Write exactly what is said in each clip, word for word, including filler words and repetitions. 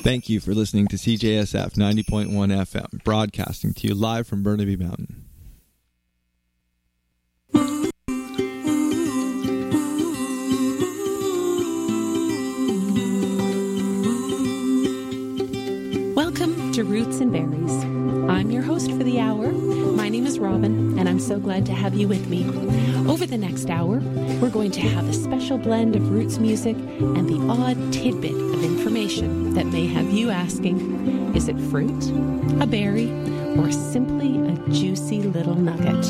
Thank you for listening to C J S F ninety point one F M, broadcasting to you live from Burnaby Mountain. Welcome to Roots and Berries. I'm your host for the hour. My name is Robin, and I'm so glad to have you with me. Over the next hour, we're going to have a special blend of roots music and the odd tidbit of information that may have you asking, is it fruit, a berry, or simply a juicy little nugget?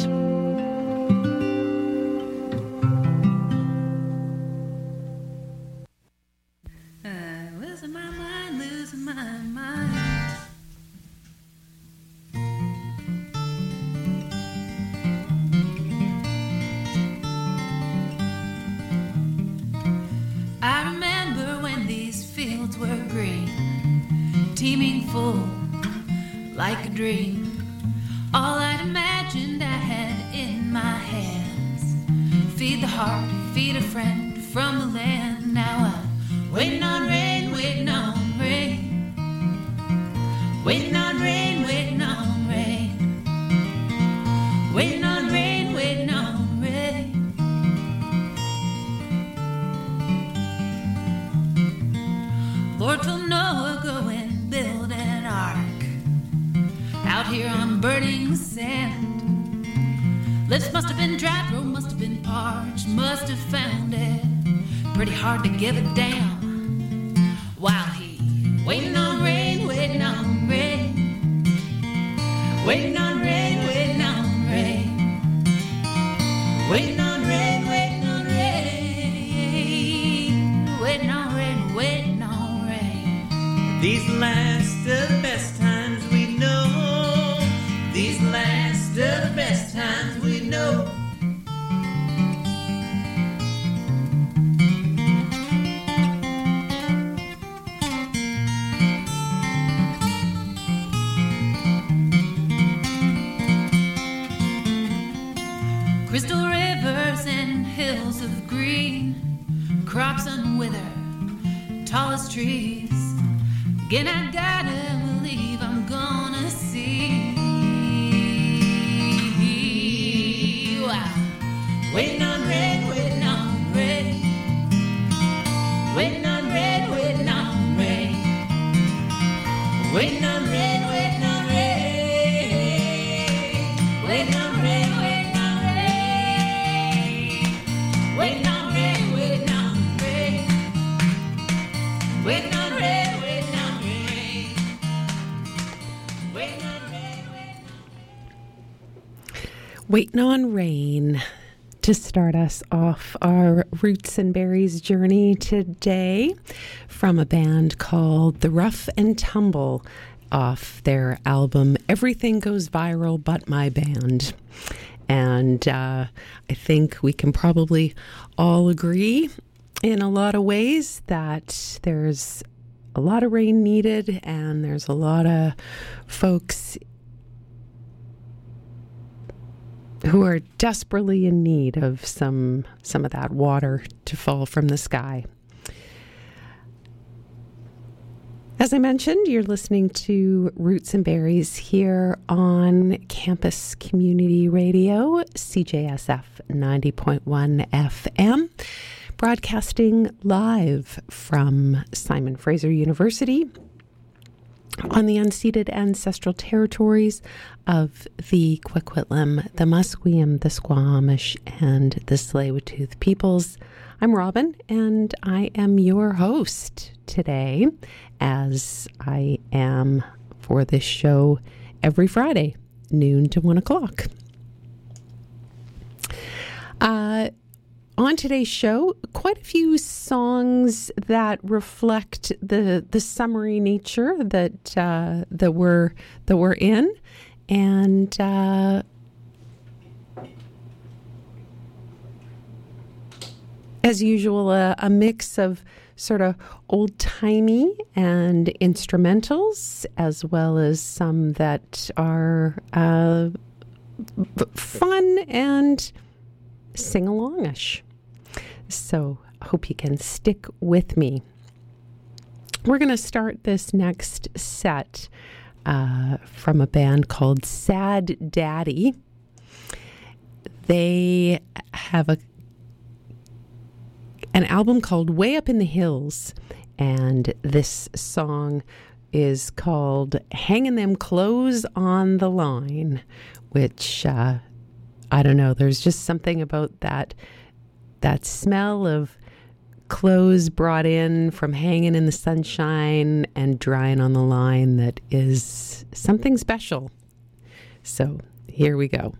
Like a dream, all I'd imagined I had in my hands. Feed the heart, feed a friend from the land. Now I'm waiting on rain, waiting on rain. Waiting on rain, waiting on rain. Waiting on rain, waiting on rain. Lord told Noah, go and build an ark out here on burning sand. Lips must have been dry, throat must have been parched, must have found it pretty hard to give a damn. While he waiting on rain, waiting on rain. Waiting on rain, waiting on rain. Waiting on rain, waiting on rain. Waiting on rain, waiting on rain. These last are the best times we know. These last are the best times we know. Crystal rivers and hills of green, crops unwither, tallest trees. Again I gotta believe I'm gonna see. Waiting on rain, waiting on rain. Waiting on rain, waiting on rain. Waiting on rain, waiting on rain. Waiting on rain, waiting on rain. Waiting on rain, waiting on rain. Waiting on rain, waiting on rain. Waiting on rain, waiting on Waiting on rain. To start us off our Roots and Berries journey today, from a band called The Rough and Tumble off their album Everything Goes Viral But My Band. And uh, I think we can probably all agree in a lot of ways that there's a lot of rain needed, and there's a lot of folks who are desperately in need of some some of that water to fall from the sky. As I mentioned, you're listening to Roots and Berries here on Campus Community Radio, C J S F ninety point one F M, broadcasting live from Simon Fraser University on the unceded ancestral territories of the Coquitlam, the Musqueam, the Squamish, and the Tsleil-Waututh peoples. I'm Robin, and I am your host today, as I am for this show every Friday, noon to one o'clock. Uh, On today's show, quite a few songs that reflect the the summery nature that uh, that we're that we're in, and uh, as usual, a, a mix of sort of old-timey and instrumentals, as well as some that are uh, fun and sing-alongish. So I hope you can stick with me. We're going to start this next set uh, from a band called Sad Daddy. They have a an album called Way Up in the Hills, and this song is called Hanging Them Clothes on the Line, which, uh, I don't know, there's just something about that, that smell of clothes brought in from hanging in the sunshine and drying on the line that is something special. So here we go.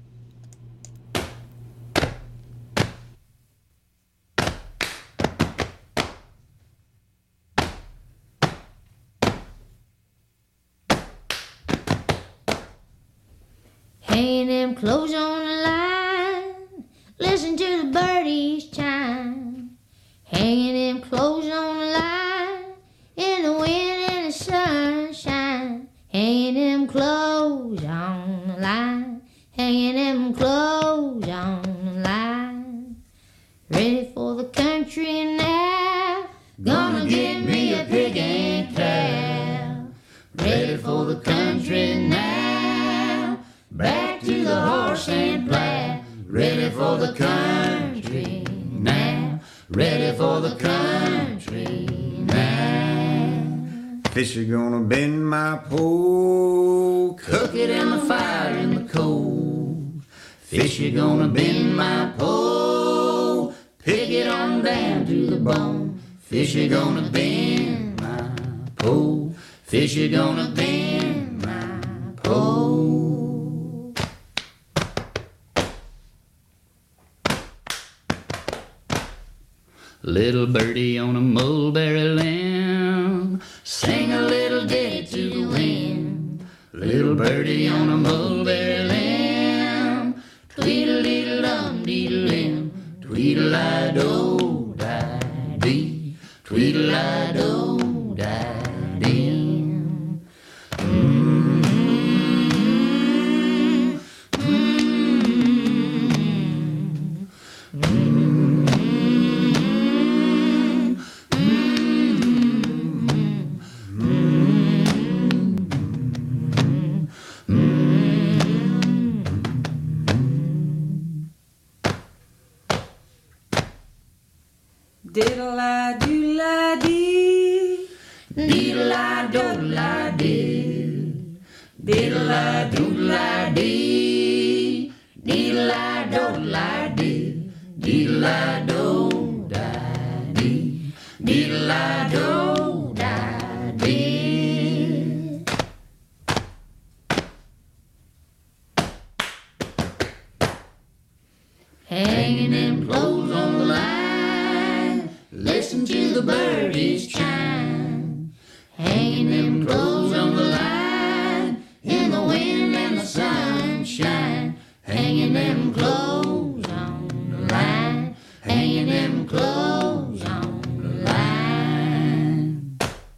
Hanging them clothes on the line, listen to the birdies chime. Hanging them clothes on the line, in the wind and the sunshine. Hanging them clothes on the line, hanging them clothes on the line. Ready for the country now, gonna get me a pig and cow. Ready for the country now, back to the horse and plow. Ready for the country now, ready for the country now. Fish are gonna bend my pole, Cook it in the fire in the cold. Fish are gonna bend my pole, pick it on down to the bone. Fish are gonna bend my pole, fish are gonna bend my pole. Little birdie on a mulberry limb, sing a little ditty to the wind. Little birdie on a mulberry limb, tweedle-deedle-dum-deedle-lim, tweedle-i-do-di-dee, tweedle-i-do-di-dee. Diddle-I-do-la-dee, Diddle-I-do-la-dee, diddle-I-do-la-dee, diddle-I-do-la-dee, diddle-I-do-da-dee, diddle-I-do-da-dee. Hanging them clothes on the line, listen to the birdies chime. Hanging them clothes on the line, in the wind and the sunshine. Hanging them clothes on the line, hanging them clothes on the line.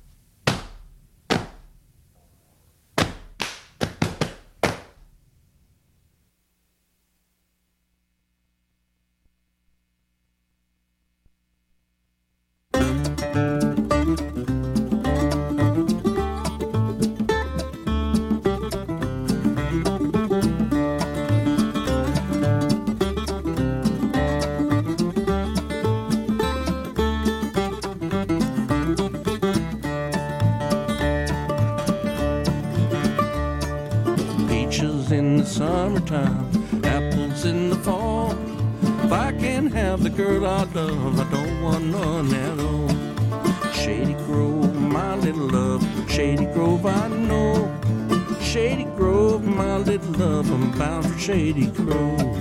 Peaches in the summertime, apples in the fall. If I can't have the girl I love, I don't want none at all. Shady Grove, my little love, Shady Grove I know. Shady Grove, my little love, I'm bound for Shady Grove.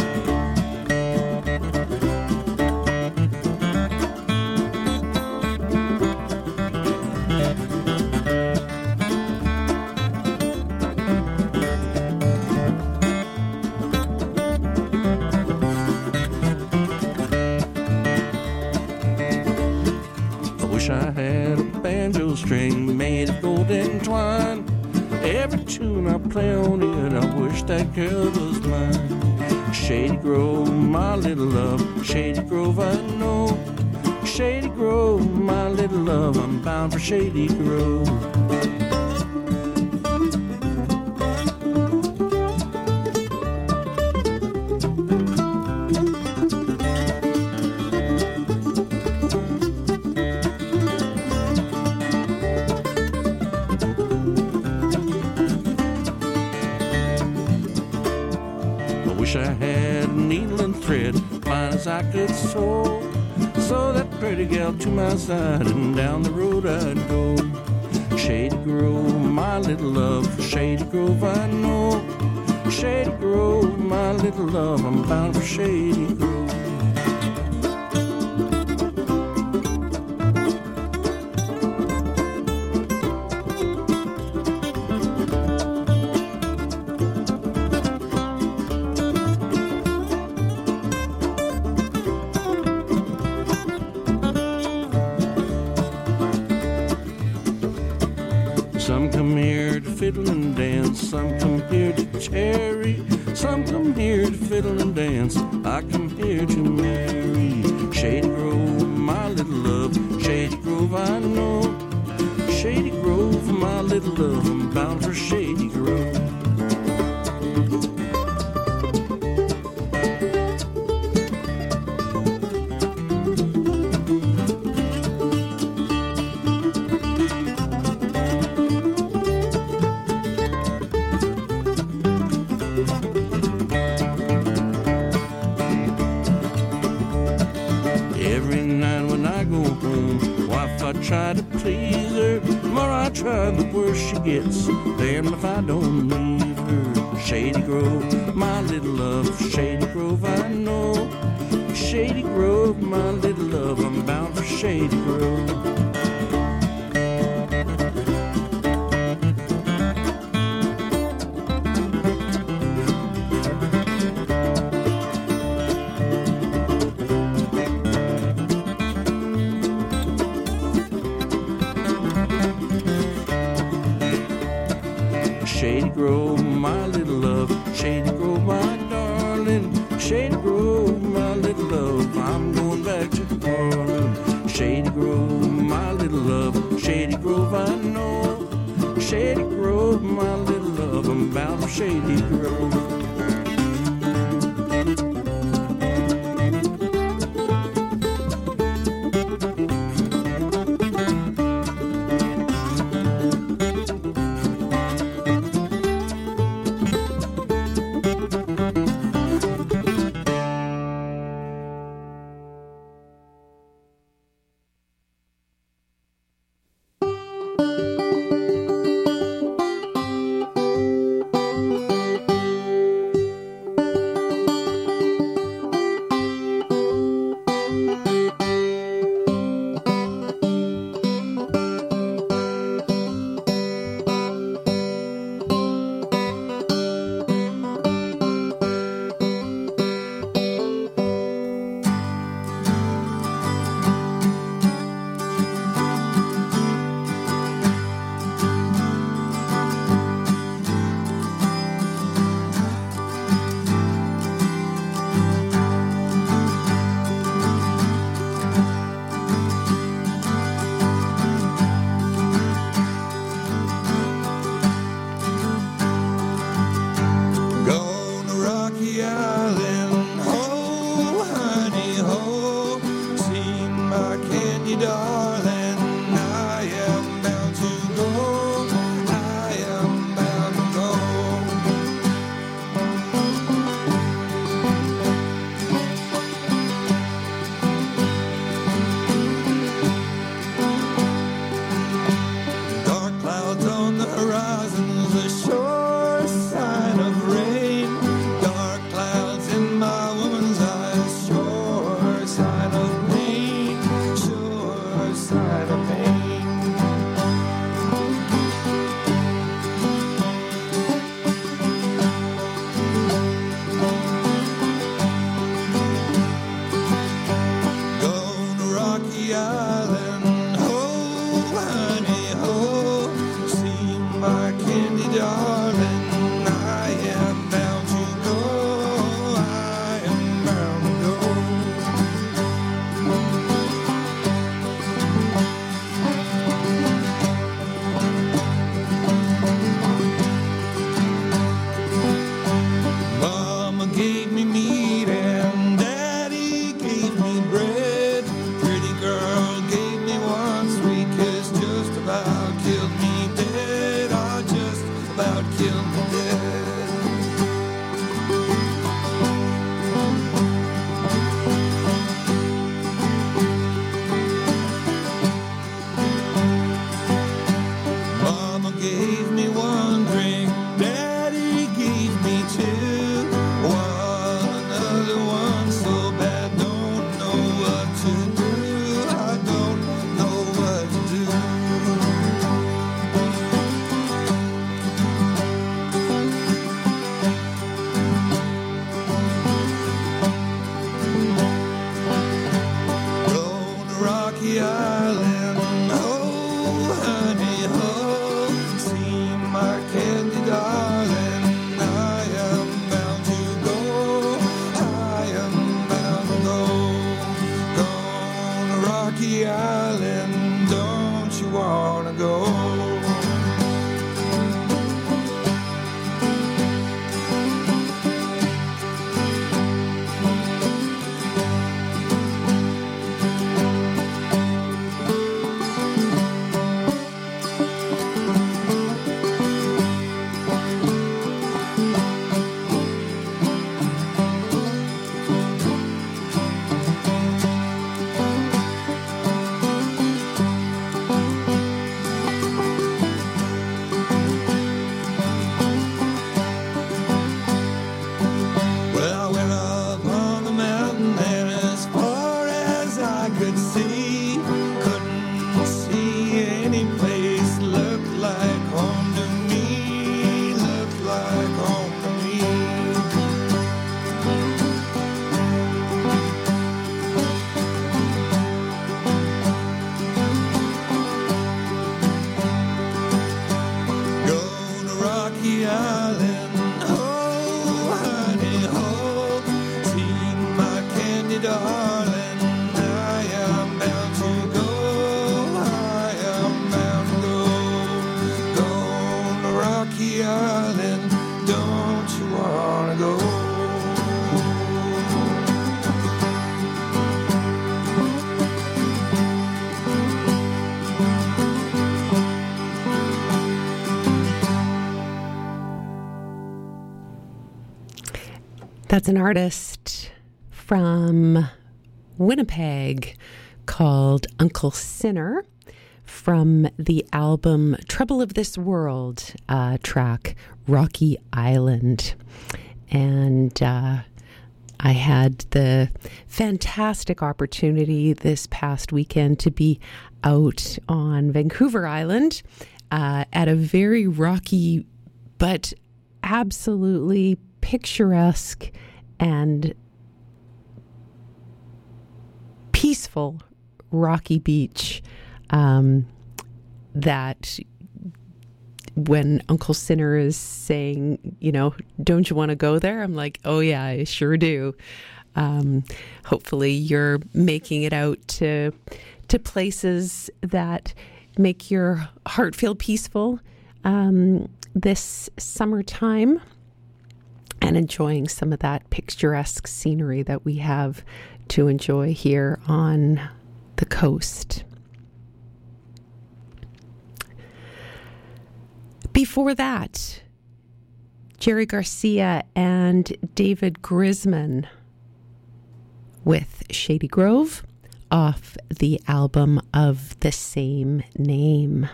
Wish I had a banjo string made of golden twine. Every tune I play on it, I wish that girl was mine. Shady Grove, my little love, Shady Grove I know. Shady Grove, my little love, I'm bound for Shady Grove. I had a needle and thread, fine as I could sew. So that pretty gal to my side, and down the road I'd go. Shady Grove, my little love, Shady Grove I know. Shady Grove, my little love, I'm bound for Shady Grove. Some come here to fiddle and dance, some come here to tarry, some come here to fiddle and dance, I come here to marry. Shady Grove, my little love, Shady Grove I know. Shady Grove, my little love, I'm bound for Shady Grove. Try to please her, the more I try, the worse she gets. Damn if I don't leave her. Shady Grove, my little love, Shady Grove I know. Shady Grove, my little love, I'm bound for Shady Grove. Shady Grove, my little love, Shady Grove, my darling. Shady Grove, my little love, I'm going back to Harlem. Shady Grove, my little love, Shady Grove, I know. Shady Grove, my little love, I'm bound for Shady Grove. wanna go. That's an artist from Winnipeg called Uncle Sinner from the album Trouble of This World uh, track, Rocky Island. And uh, I had the fantastic opportunity this past weekend to be out on Vancouver Island uh, at a very rocky but absolutely picturesque and peaceful rocky beach um, that when Uncle Sinner is saying, you know, don't you want to go there? I'm like, oh yeah, I sure do. Um, hopefully you're making it out to to places that make your heart feel peaceful um, this summertime, and enjoying some of that picturesque scenery that we have to enjoy here on the coast. Before that, Jerry Garcia and David Grisman with Shady Grove off the album of the same name.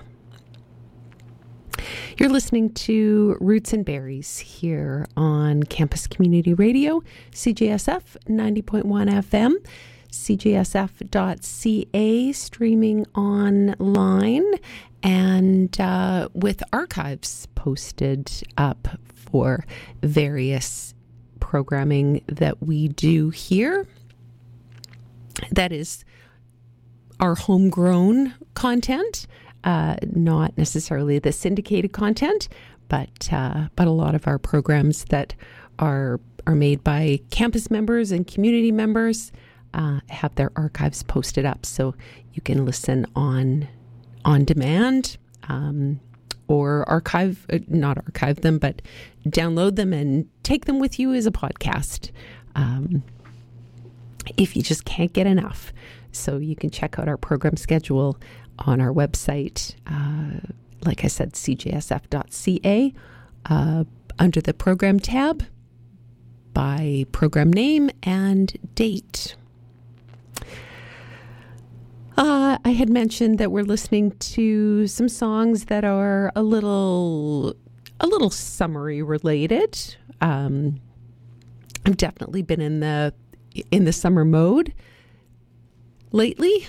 You're listening to Roots and Berries here on Campus Community Radio, C J S F ninety point one F M, C J S F dot C A, streaming online, and uh, with archives posted up for various programming that we do here. That is our homegrown content. Uh, not necessarily the syndicated content, but uh, but a lot of our programs that are are made by campus members and community members uh, have their archives posted up, so you can listen on on demand um, or archive, uh, not archive them, but download them and take them with you as a podcast um, if you just can't get enough. So you can check out our program schedule on our website, uh, like I said, C J S F dot C A, uh, under the program tab, by program name and date. Uh, I had mentioned that we're listening to some songs that are a little, a little summery related. Um, I've definitely been in the in the summer mode lately.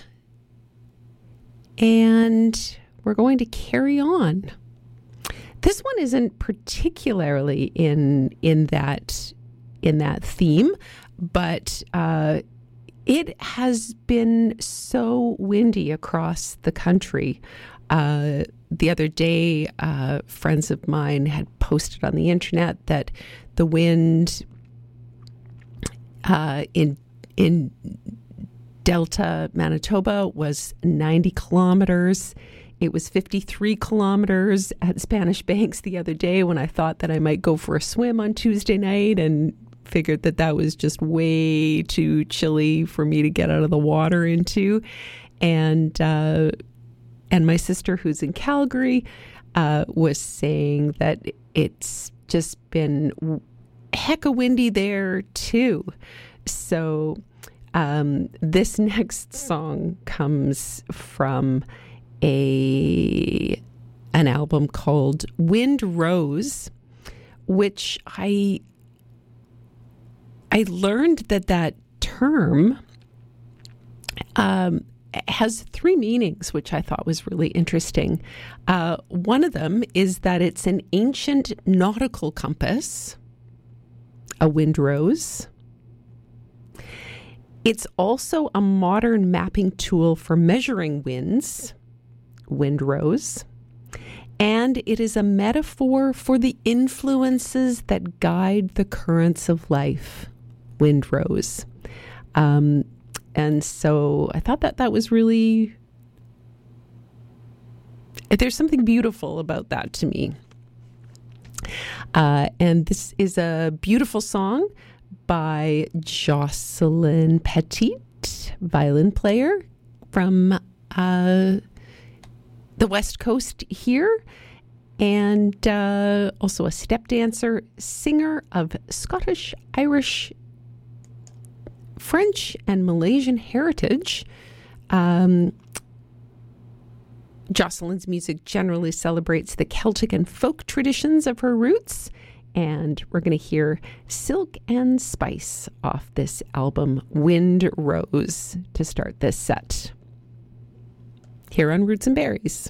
And we're going to carry on. This one isn't particularly in in that in that theme, but uh, it has been so windy across the country. Uh, the other day, uh, friends of mine had posted on the internet that the wind uh, in in Delta, Manitoba was ninety kilometers It was fifty-three kilometers at Spanish Banks the other day when I thought that I might go for a swim on Tuesday night, and figured that that was just way too chilly for me to get out of the water into. And uh, and my sister, who's in Calgary, uh, was saying that it's just been hecka windy there too. So um, this next song comes from a an album called Wind Rose, which I I learned that that term um, has three meanings, which I thought was really interesting. Uh, one of them is that it's an ancient nautical compass, a windrose. It's also a modern mapping tool for measuring winds, windrose. And it is a metaphor for the influences that guide the currents of life, windrose. Um, and so I thought that that was really, there's something beautiful about that to me. Uh, and this is a beautiful song by Jocelyn Petit, violin player from uh, the West Coast here, and uh, also a step dancer, singer of Scottish, Irish, French, and Malaysian heritage. Um, Jocelyn's music generally celebrates the Celtic and folk traditions of her roots, and we're going to hear Silk and Spice off this album, Wind Rose, to start this set here on Roots and Berries.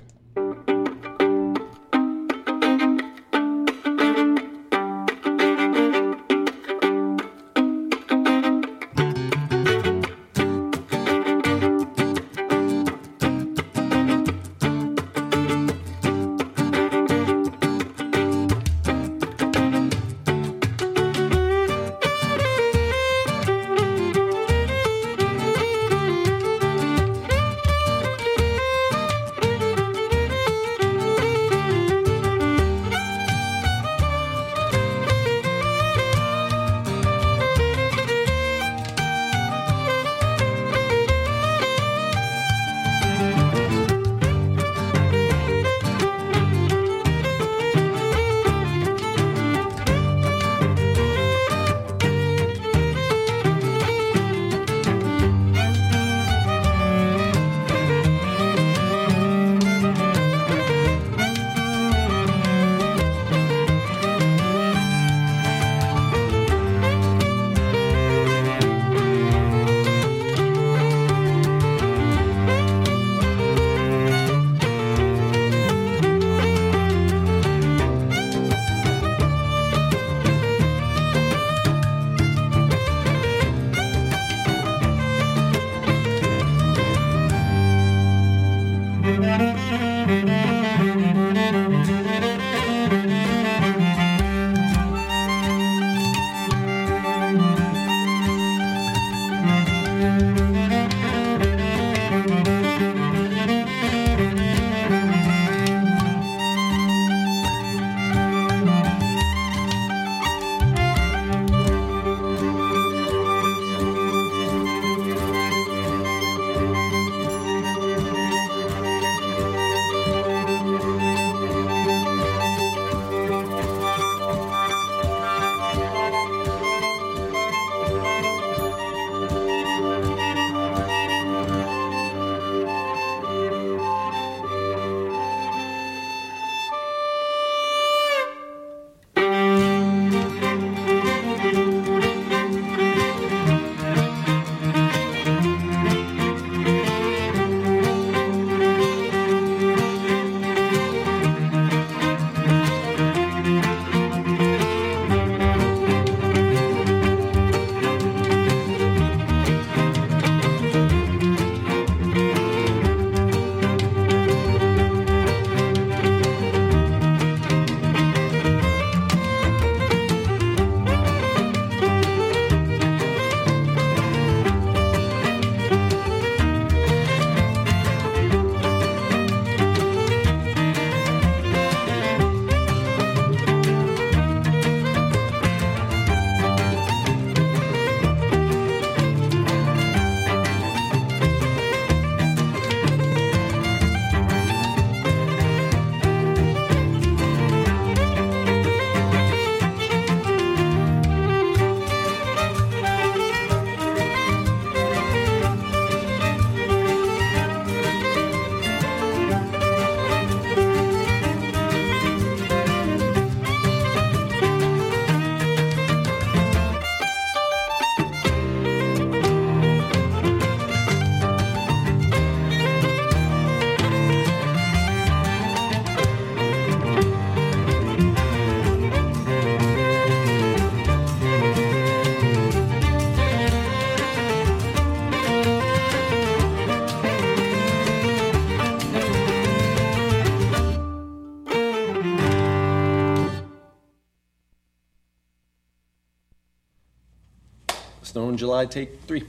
Snow in July, take three.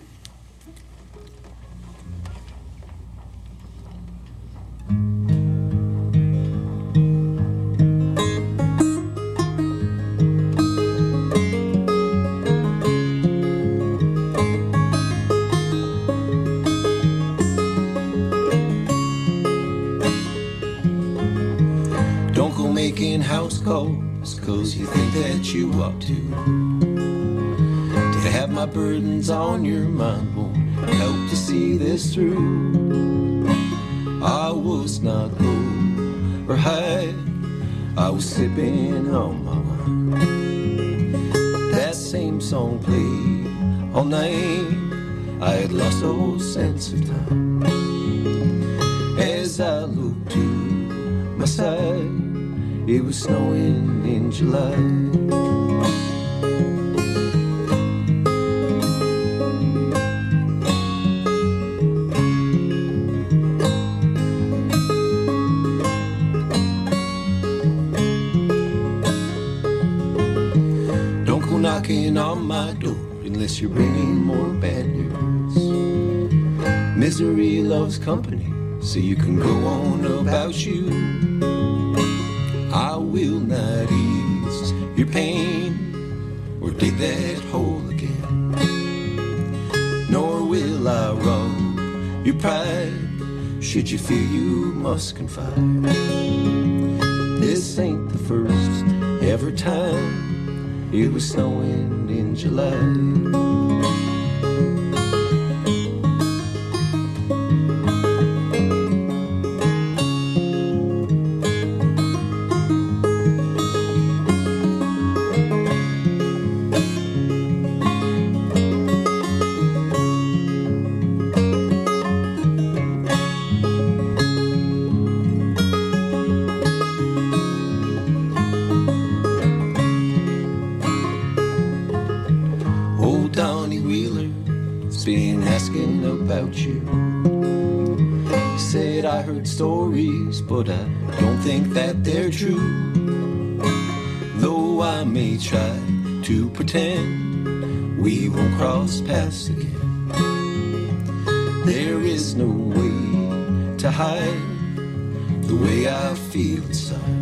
Don't go making house calls, cause you think that you ought to. To have my burdens on your mind won't help to see this through. I was not low or high, I was sipping on my wine. That same song played all night, I had lost all sense of time. As I looked to my side, it was snowing in July. Don't go knocking on my door unless you're bringing more bad news. Misery loves company, so you can go on about you. I will not ease your pain or dig that hole again, nor will I rob your pride should you feel you must confide. This ain't the first ever time it was snowing in July. Been asking about you. He said I heard stories, but I don't think that they're true. Though I may try to pretend we won't cross paths again, there is no way to hide the way I feel inside.